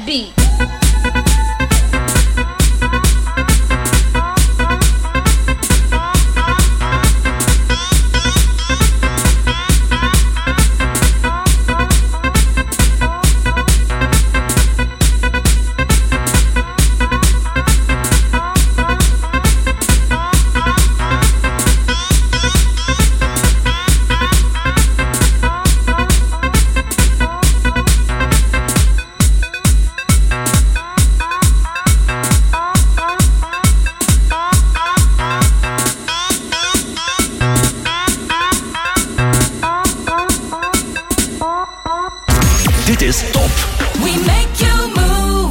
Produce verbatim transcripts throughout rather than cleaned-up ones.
beat. Dit is top. We make you move.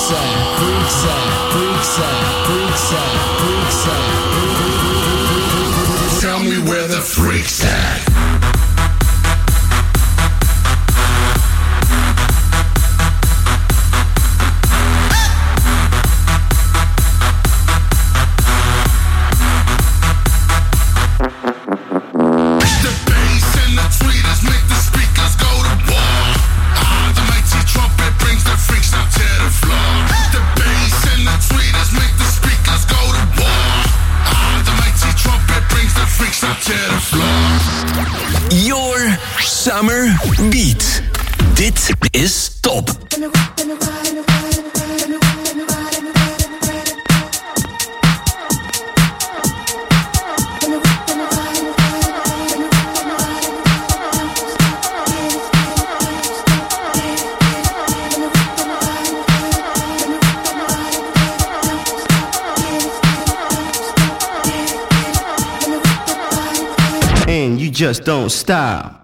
Tell me where the freaks at. Your Summer Beat. Dit is Top. And you just don't stop.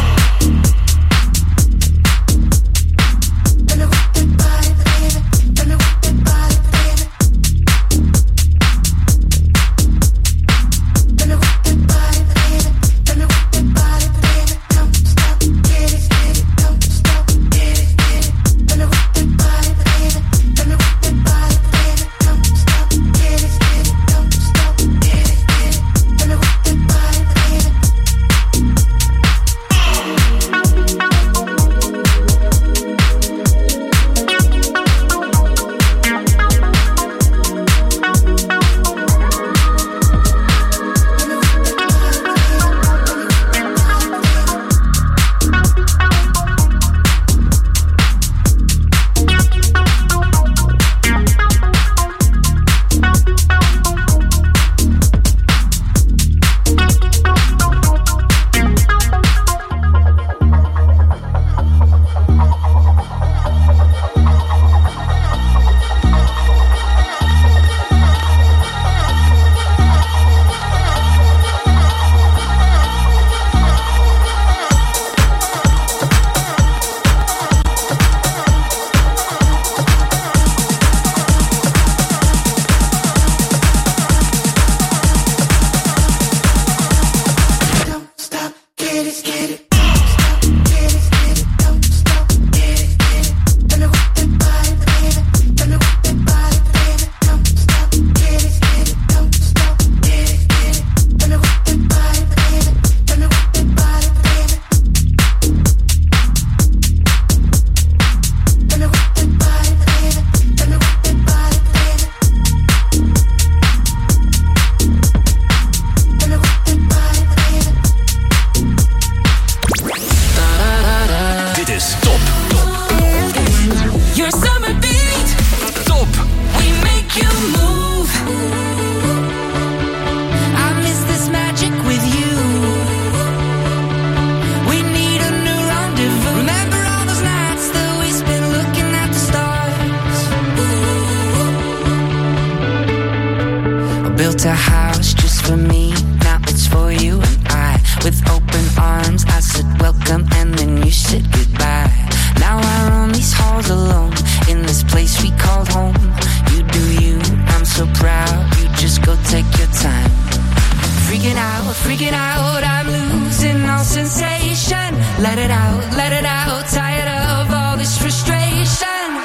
Built a house just for me, now it's for you and I. With open arms, I said welcome and then you said goodbye. Now I roam these halls alone, in this place we called home. You do you, I'm so proud, you just go take your time. Freaking out, freaking out, I'm losing all sensation. Let it out, let it out, tired of all this frustration.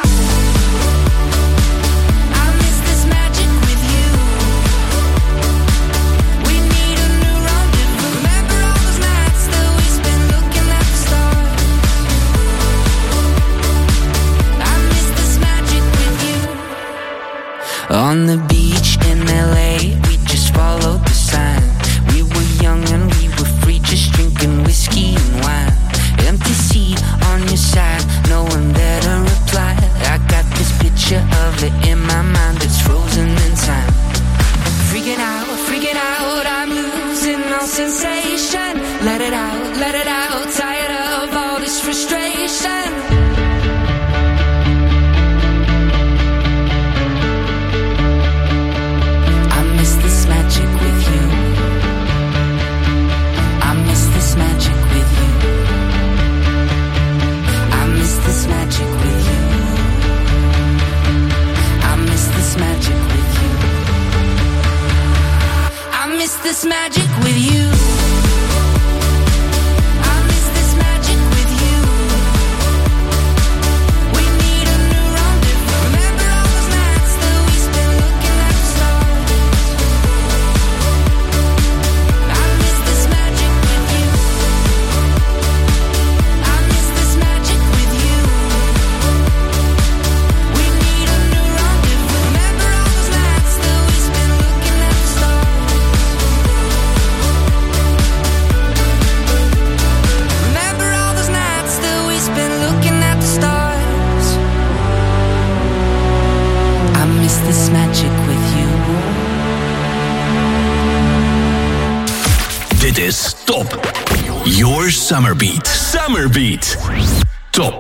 On the beach in L A, we just followed the sign. We were young and we were free, just drinking whiskey and wine. Empty seat on your side, no one there to reply. I got this picture of it in my mind that's frozen in time. Freaking out, freaking out, I'm losing all sensation. Let it out, let it out, tired of all this frustration. Magic with you. I miss this magic with you. magic with you. This magic with you. Dit is Top. Your Summer Beat. Summer Beat. Top.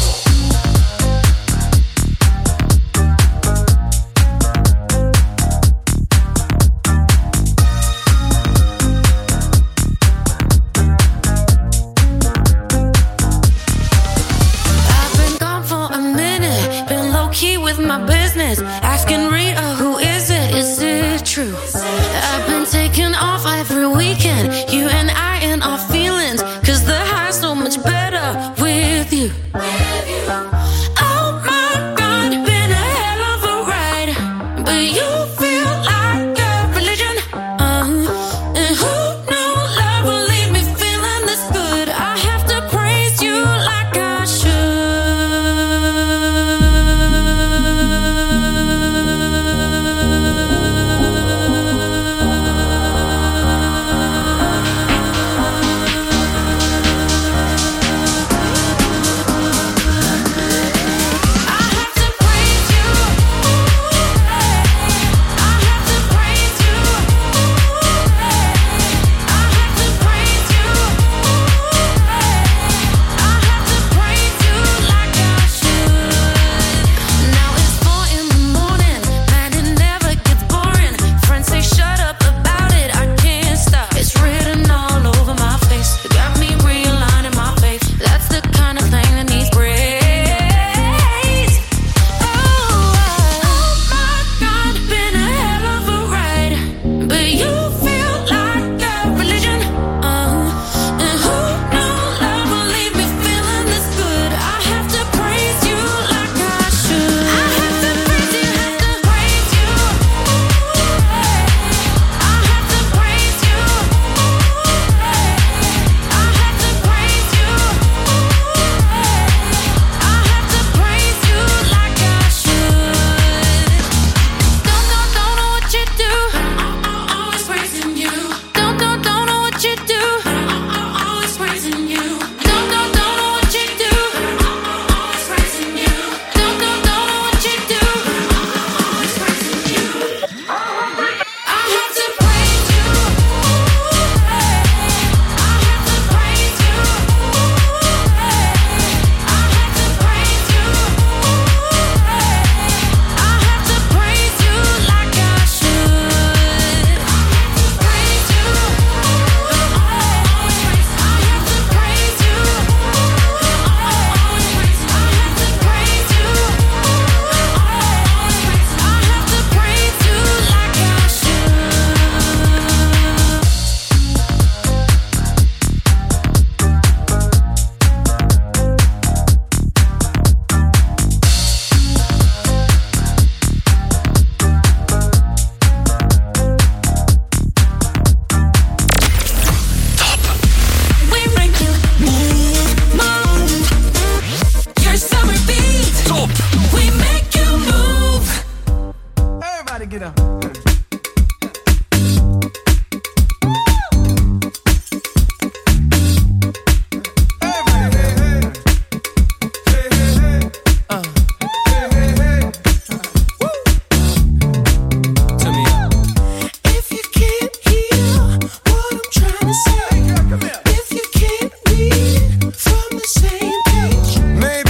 With my business, asking Rita, who is it? Is it true? I've been taking off every weekend, you and I and our feelings, cause the high's so much better with you. Oh my God, been a hell of a ride, but you feel like a religion. Uh-huh. And who knew love will leave me feeling this good? I have to praise you like I should.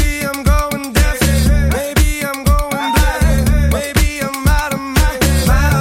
Maybe I'm out of my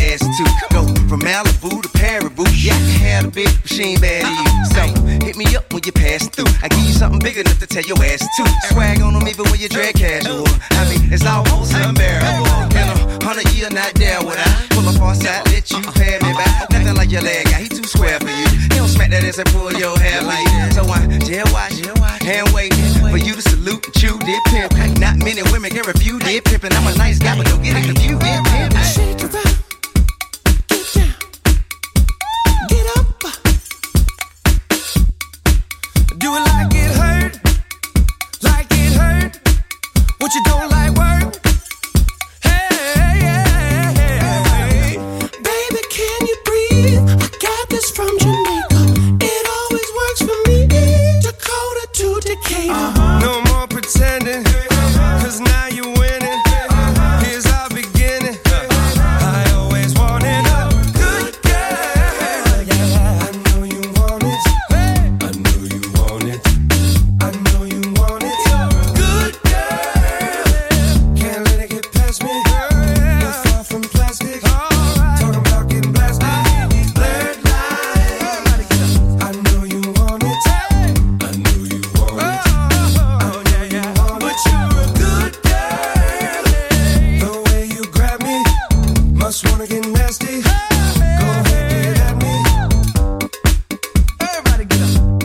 ass too. Go from Malibu to Paribu. Yeah, I can have a bitch, but she ain't bad to you. So hit me up when you pass through. I give you something big enough to tell your ass to. Swag on them even when you drag casual. I mean, it's almost unbearable. In a hundred year, not there would I pull up on side, let you pay me back. Nothing like your leg guy, he too square for you. He don't smack that ass and pull your hair like that. So I jail watch, hand wait for you to salute and chew dip pimp. Not many women can refuse dip pimpin'. I'm a nice guy, but don't get it confused. Dip pimp. Shake it up, get down, get up. Do it like it hurt, like it hurt. What you don't like work? Hey, hey, hey, hey. Baby, can you breathe? I got this from Jamaica. It always works for me. Dakota to Decatur. Uh-huh. No more pretending, cause now you're winning. Here's our beginning. I always wanted a good girl. I know you want it. I know you want it. I know you want it. Good girl. Can't let it get past me. You're far from plastic. Talking about getting blasted. Blurred lines. I know you want it. I know you want it. Oh yeah, yeah. But you're a good girl. The way you grab me, must wanna get nasty. Go ahead, get at me. Everybody get up.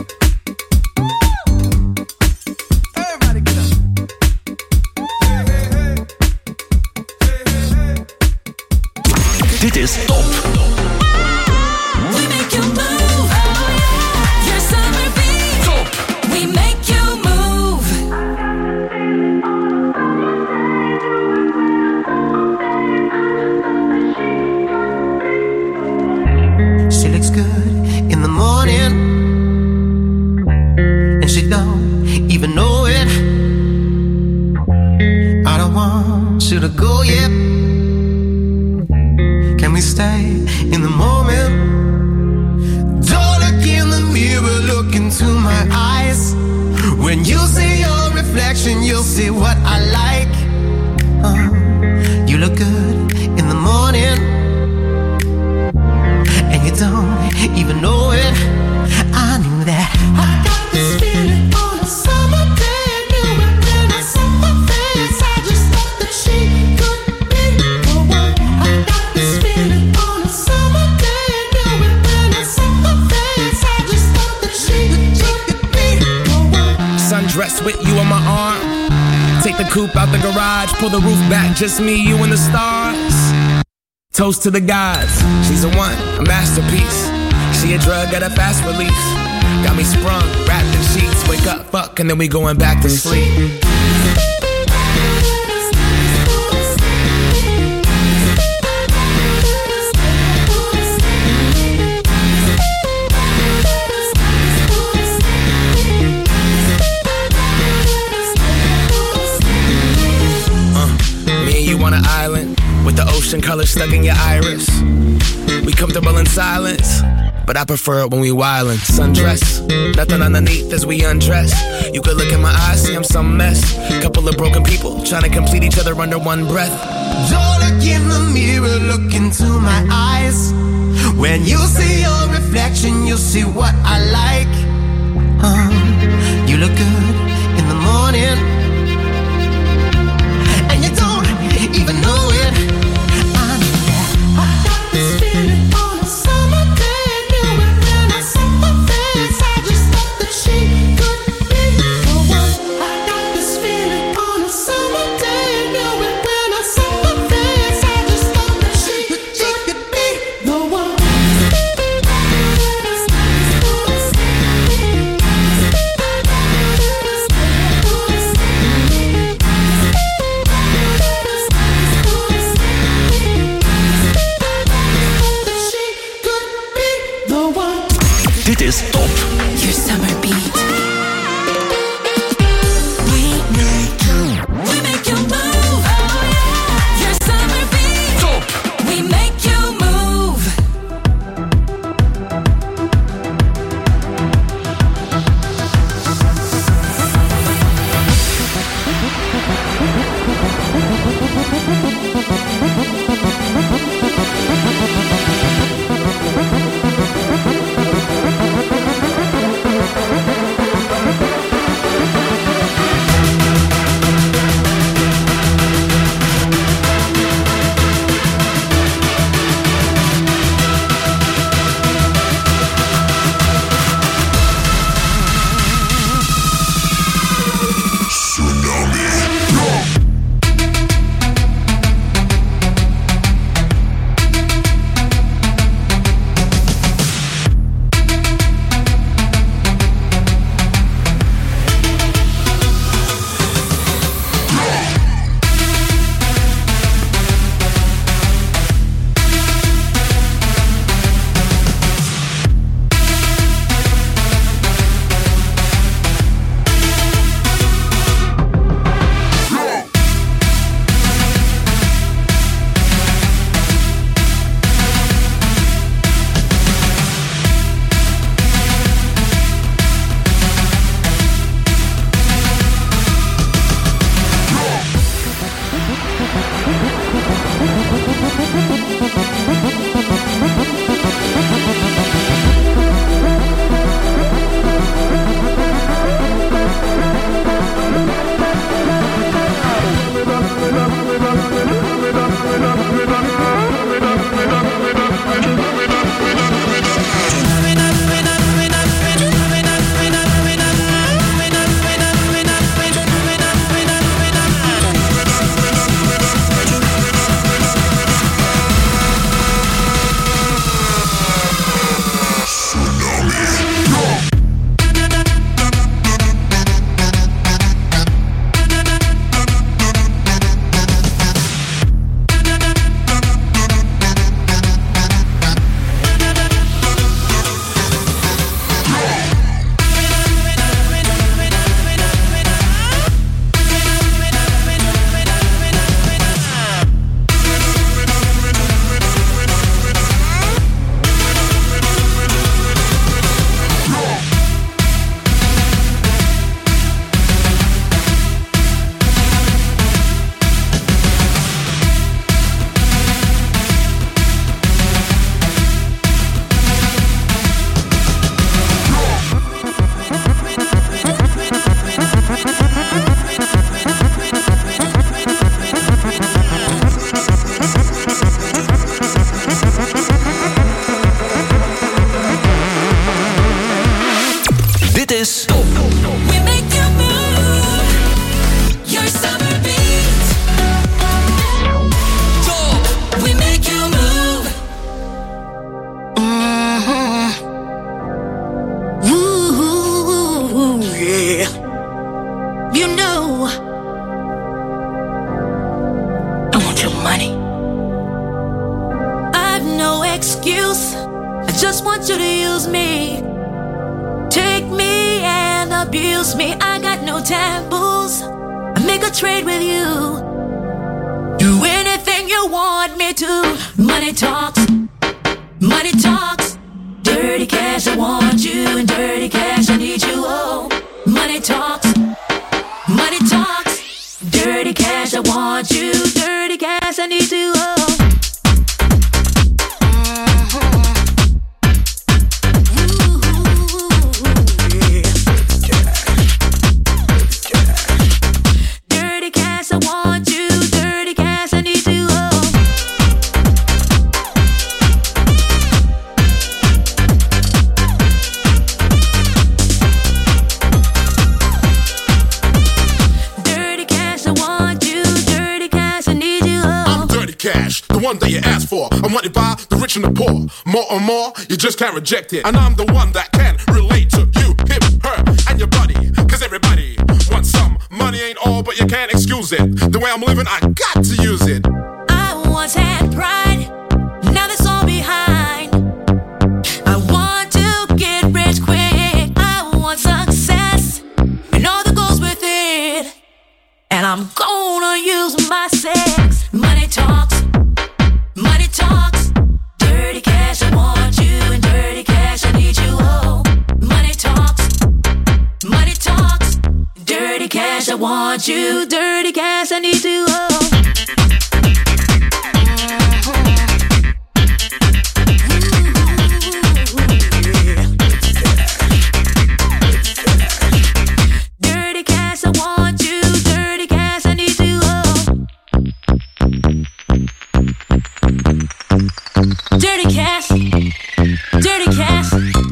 Everybody get up. Hey, hey, hey. Hey, hey, hey. Dit is Top. We make you move. Your summer beat. Top. We make you move. She looks good in the morning, and she don't even know it. I don't want you to go yet. Can we stay in the moment? Don't look in the mirror, look into my eyes. When you see your reflection, you'll see what I like. Uh, you look good in the morning, and you don't even know it. I knew that. I got this feeling on a summer day. I knew it when I saw her face. I just thought that she could be the one. I got this feeling on a summer day. I knew it when I saw her face. I just thought that she could be the one. Sundress with you on my arm. Take the coupe out the garage. Pull the roof back. Just me, you, and the stars. Toast to the gods. She's a one, a masterpiece. She a drug at a fast release. Got me sprung, wrapped in sheets. Wake up, fuck, and then we going back to sleep. On an island with the ocean color stuck in your iris. We comfortable in silence, but I prefer it when we wildin'. Sundress, nothing underneath as we undress. You could look in my eyes, see I'm some mess. Couple of broken people trying to complete each other under one breath. Don't look in the mirror, look into my eyes. When you see your reflection, you'll see what I like. Uh, you look good in the morning, and you don't even know it. I knew that. I got this feeling on a summer day. I knew it when I saw her face. I just thought that she could be the one. I got this feeling on a summer day. I knew it when I saw her face. I just thought that she could be the one. Dit is Top. Your summer beat. We make you, we make you move. Your summer beat. Top. We make you move. excuse. I just want you to use me. Take me and abuse me. I got no taboos. I make a trade with you. Do anything you want me to. Money talks. Money talks. Dirty cash, I want you. And dirty cash, I need you. Oh, money talks. Money talks. Dirty cash, I want you. Dirty cash, I need you. Oh. The one that you asked for, I'm wanted by the rich and the poor. More and more, you just can't reject it. And I'm the one that can relate to you, him, her, and your buddy. Cause everybody wants some. Money ain't all, but you can't excuse it. The way I'm living, I got to use it. I once had pride, now that's all behind. I want to get rich quick. I want success, and all that goes with it. And I'm gonna use my sex. Money talks. Money talks, dirty cash, I want you, and dirty cash, I need you, oh. Money talks, money talks, dirty cash, I want you, dirty cash, I need you, oh. Dirty cash, I want you, dirty cash, I need you, oh. Dirty cash, dirty cash.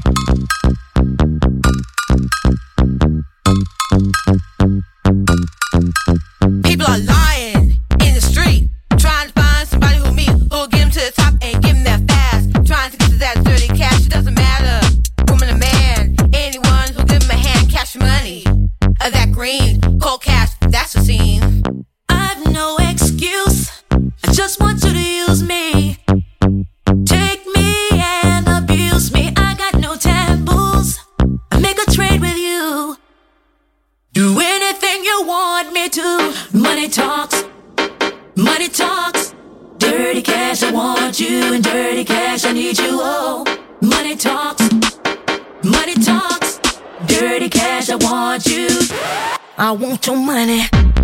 People are lying in the street, trying to find somebody who me, who'll get them to the top and give them that fast. Trying to get to that dirty cash, it doesn't matter. Woman or man, anyone who'll give them a hand, cash money. Of that green, cold cash, that's the scene. I've no excuse, I just want you to use me. Take me and abuse me. I got no taboos. I make a trade with you. Do anything you want me to. Money talks. Money talks. Dirty cash, I want you. And dirty cash, I need you. Oh, money talks. Money talks. Dirty cash, I want you. I want your money.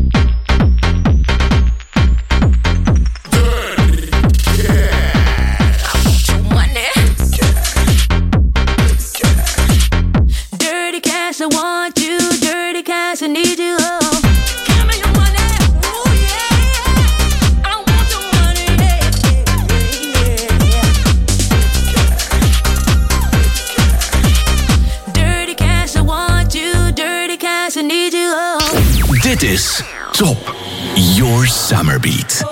I want you, dirty cash, I need you, oh. Give me your money, ooh yeah. I want your money, yeah, yeah, yeah. Dirty cash, I want you, dirty cash, I need you, oh. Dit is Top Your Summer Beat.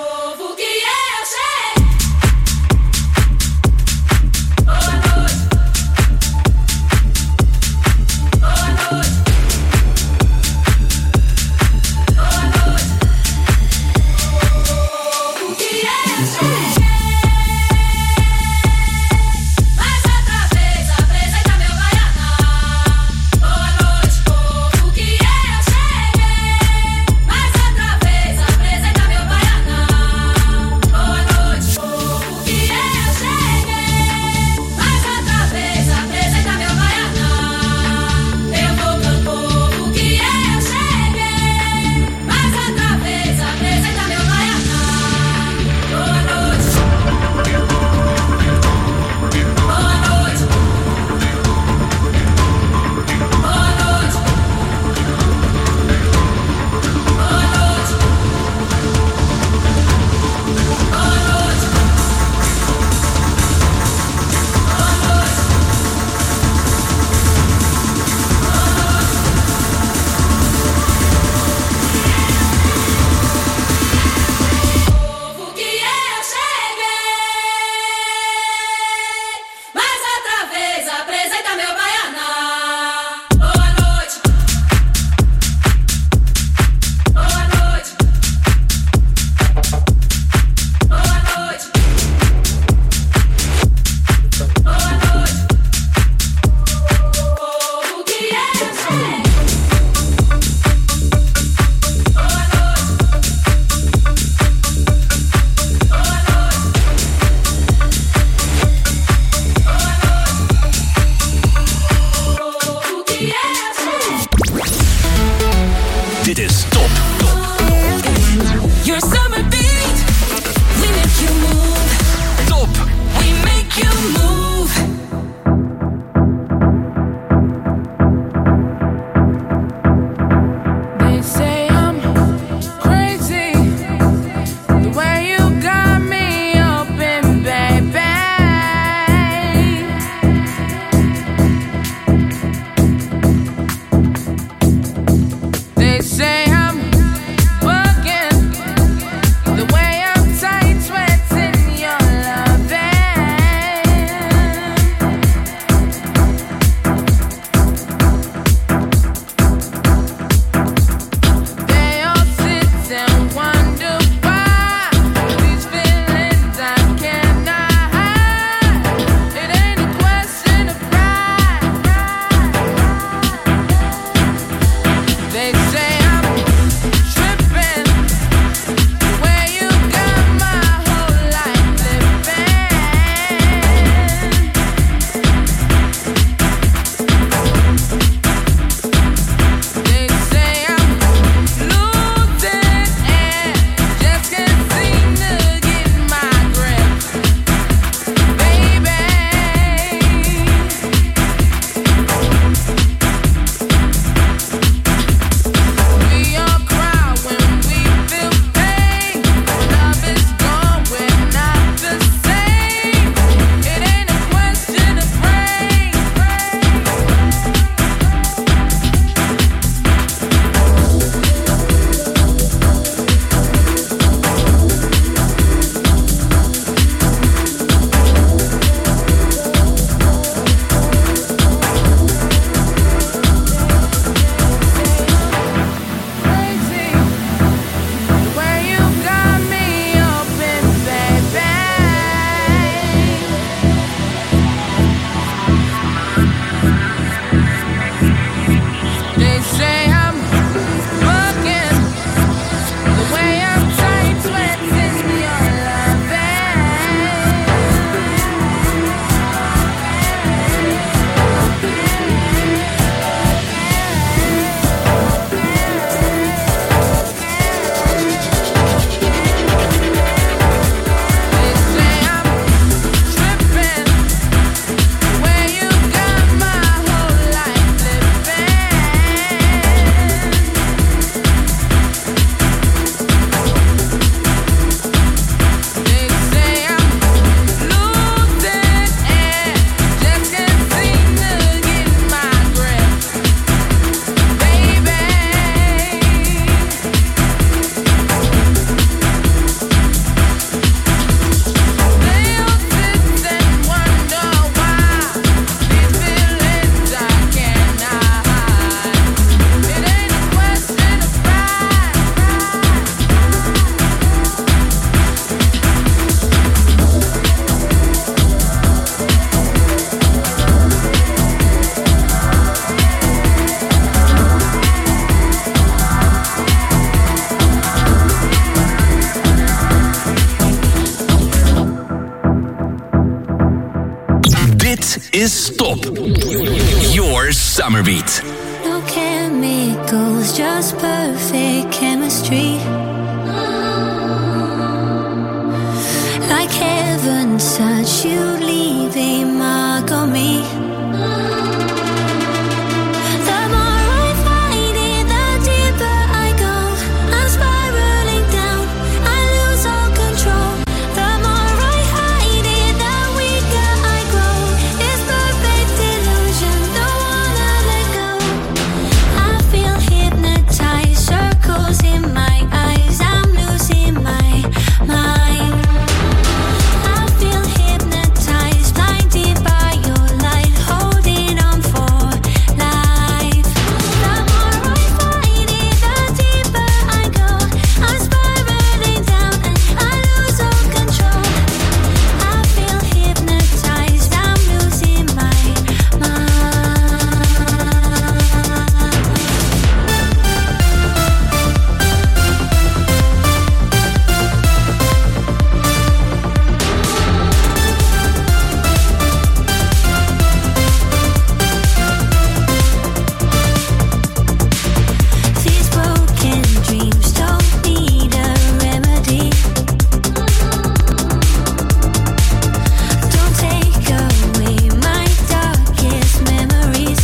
Dit is Top. Your Summer Beat. No chemicals, just perfect chemistry. Like heaven touch, you leave a mark on me. The more I fight it, the deeper I go. I'm spiraling down, I lose all control. The more I hide it, the weaker I grow. It's perfect illusion, don't wanna let go. I feel hypnotized, circles in my eyes. I'm losing my mind. I feel hypnotized, blinded by your light, holding on for life. The more I fight it, the deeper I go. I'm spiraling down and I lose all control. I feel hypnotized, I'm losing my mind. These broken dreams don't need a remedy. Don't take away my darkest memories.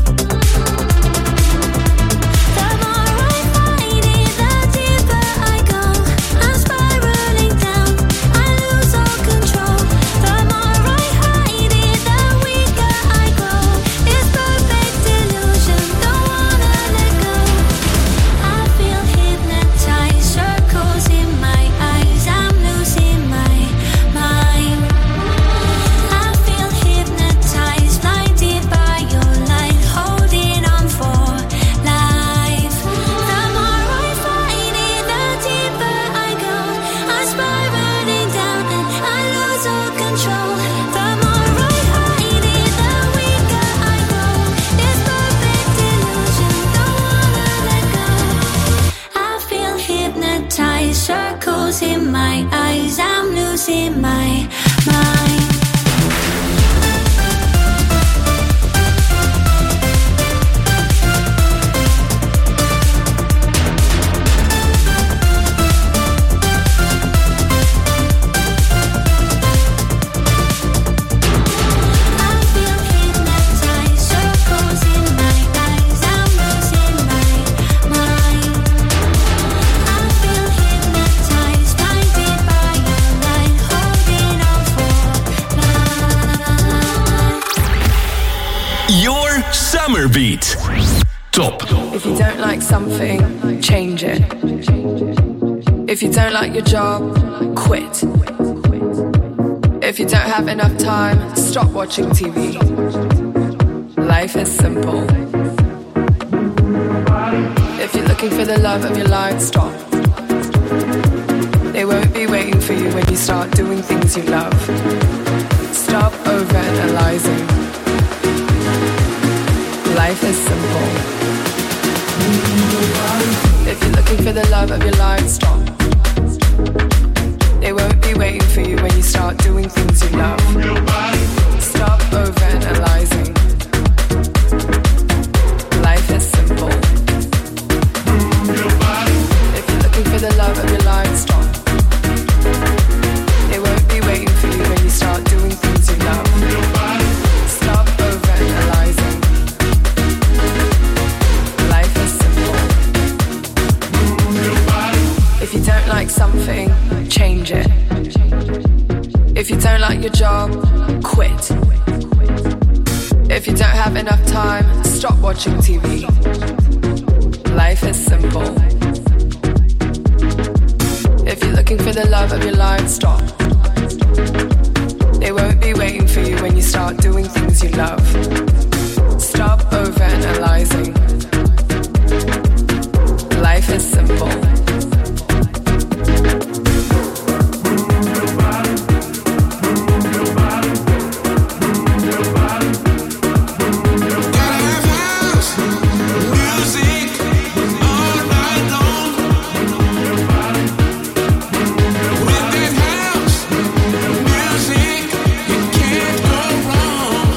The more I fight it, the deeper I go. I'm spiraling down, I lose all control. The more I hide it, the weaker I grow. It's perfect illusion, don't wanna let go. I feel hypnotized, circles in my eyes. I'm losing my mind. I feel hypnotized, blinded by your light, holding on for life. The more I fight it, the deeper I go. I'm spiraling down and I lose all control. The more I hide it, the weaker I grow. It's perfect illusion, don't wanna let go. I feel hypnotized, circles in my eyes. I'm losing my mind. I feel hypnotized, circles in my eyes. I'm losing my mind. I feel hypnotized, blinded by your light, holding on for life. Your Summer Beat. Top. If you don't like something, change it. If you don't like your job, quit. If you don't have enough time, stop watching T V. Life is simple. If you're looking for the love of your life, stop. They won't be waiting for you when you start doing things you love. Stop overanalyzing. Life is simple. If you're looking for the love of your life, stop. They won't be waiting for you when you start doing things you love. Stop overanalyzing. Life is simple. If you're looking for the love of your life, stop. They won't be waiting for you when you start doing things you love. Stop overanalyzing. Life is simple. If you don't like something, change it. If you don't like your job, quit. If you don't have enough time, stop watching T V. Life is simple. If you're looking for the love of your life, stop. They won't be waiting for you when you start doing things you love. Stop overanalyzing. Life is simple. With that house music, you can't go wrong.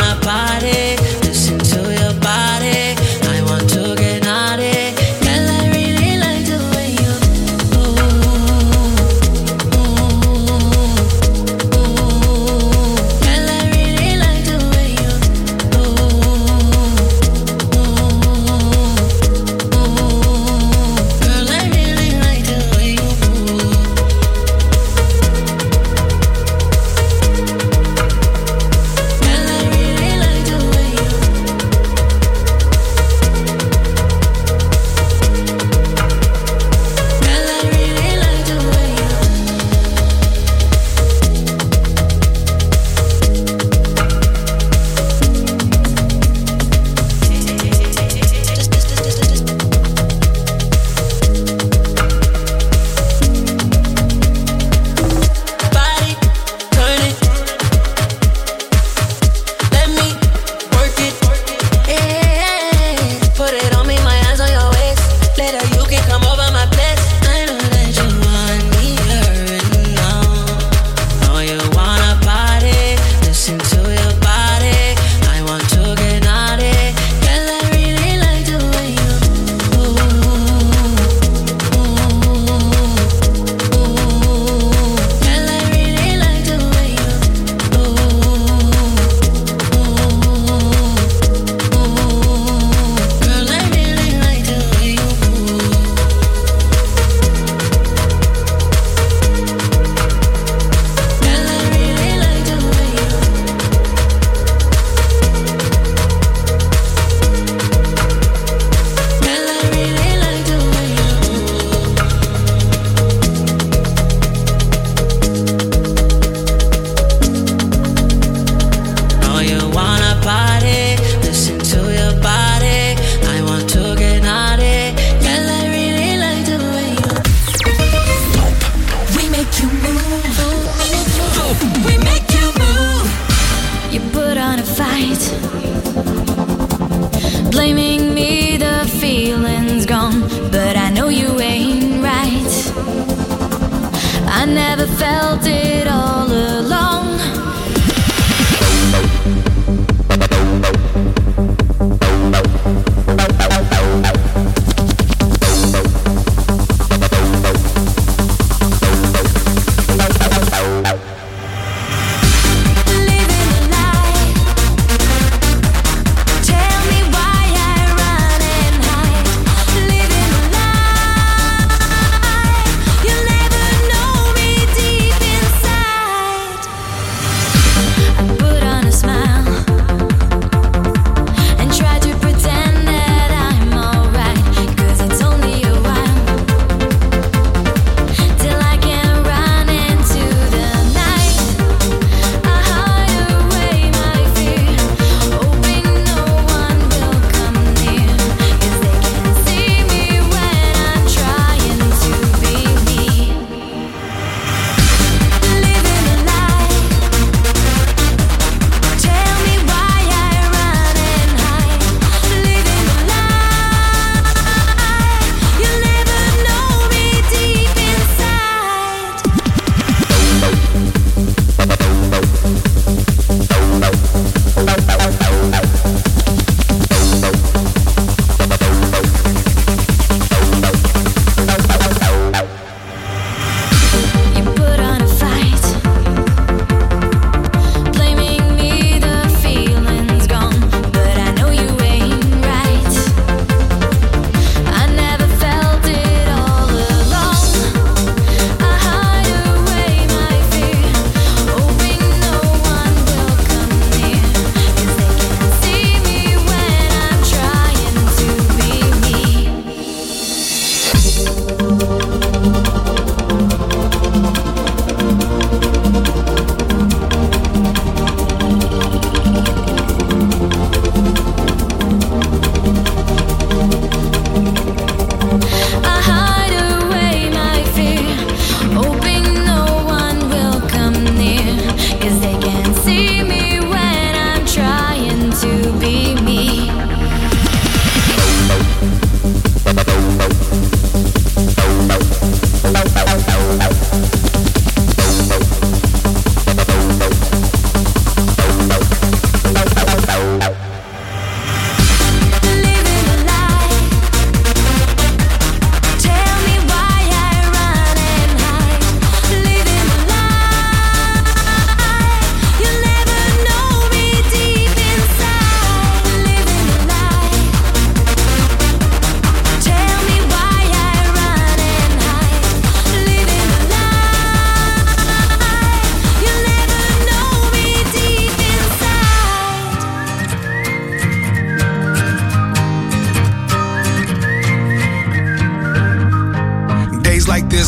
my body, listen to your body. I want to get naughty. Girl, I really like the way you ooh, ooh, ooh. Girl, I really like the way you ooh, ooh, ooh. Girl, I really like the way you ooh. Girl, I really like the way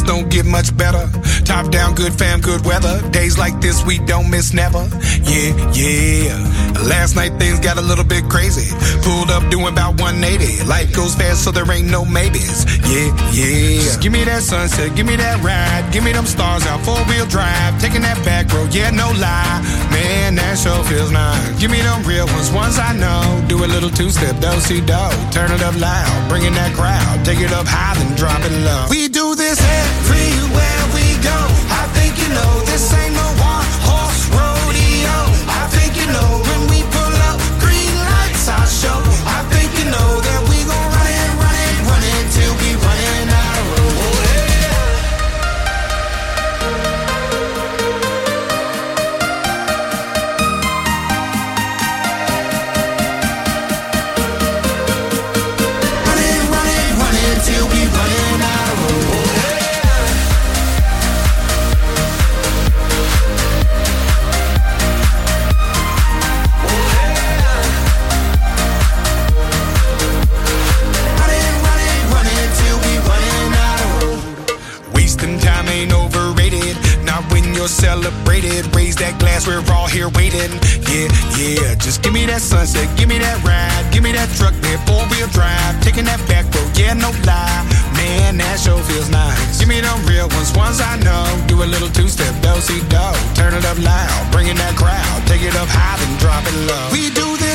don't get much better. Top down, good fam, good weather. Days like this, we don't miss never. Yeah, yeah. Last night things got a little bit crazy. Pulled up doing about one eighty. Life goes fast, so there ain't no maybes. Yeah, yeah. Just give me that sunset, give me that ride. Give me them stars out, four-wheel drive. Taking that back road, yeah, no lie. Man, that sure feels nice. Give me them real ones, ones I know. Do a little two-step, do-si-do. Turn it up loud, bring in that crowd. Take it up high, then drop it low. We do this everywhere we go. I think you know this ain't no one-horse rodeo. I think you know when we pull up, green lights I show. I think you know that we gon' run it, run it, run it till we running out of road. Oh, till we running out of road. Running, running, running till we running out of road. Wasting time ain't overrated. Not when you're celebrated. Raise that glass, we're all here waiting. Yeah, yeah. Just give me that sunset, give me that ride. Give me that truck there, four-wheel drive. Taking that back road, yeah, no lie. Man, that sure feels nice. Give me them real ones, ones I know. Do a little two-step, do-si-do. Turn it up loud, bring in that crowd. Take it up high, then drop it low. We do this